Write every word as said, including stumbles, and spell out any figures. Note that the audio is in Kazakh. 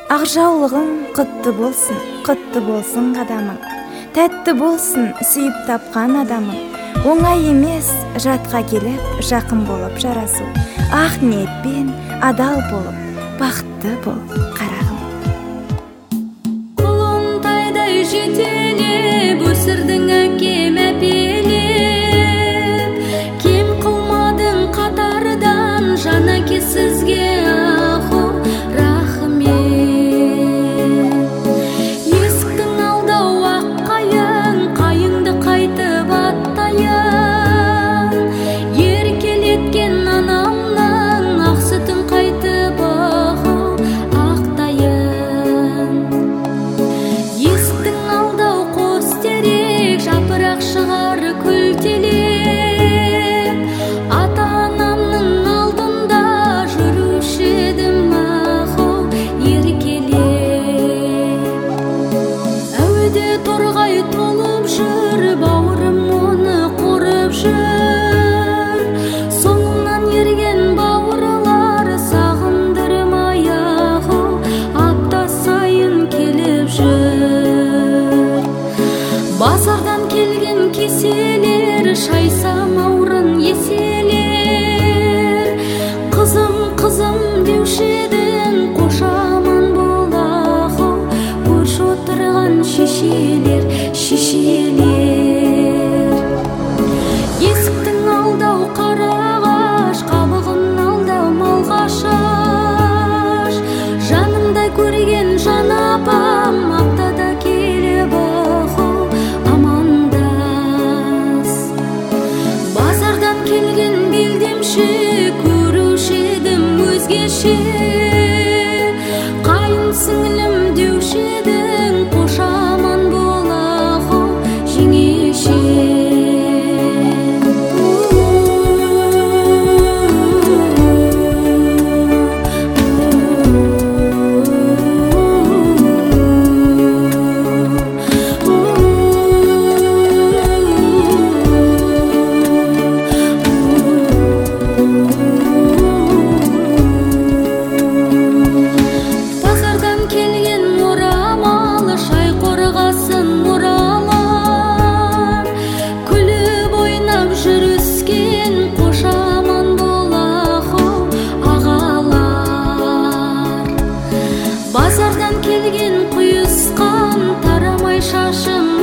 Ақжаулығың құтты болсын, құтты болсын қадамың. Тәтті болсын сүйіп тапқан адамың. Оңай емес жатқа келіп, жақын болып жарасу. Ақ ниетпен адал болып, бақытты бол қарағым. Құлынтайдай жетелеп өсірдің әкем әпелеп, кем қылмадың қатардан жан әке сізге ақыл базардан келген кеселер, шайсам аурын еселер. Қызым, қызым деуші едің, қошаман болақы, көрші отырған шешелер, шешелер. Есіктің алдау қарағаш, қабығын алдау малға шаш. Жанымдай көрген жан апам, аптада келіп келген белдемші, көруші едім өзгеше. Қайын сіңілім деуші едің, қошаман болақы жеңеше. Базардан келген құйысқан, тарамай шашым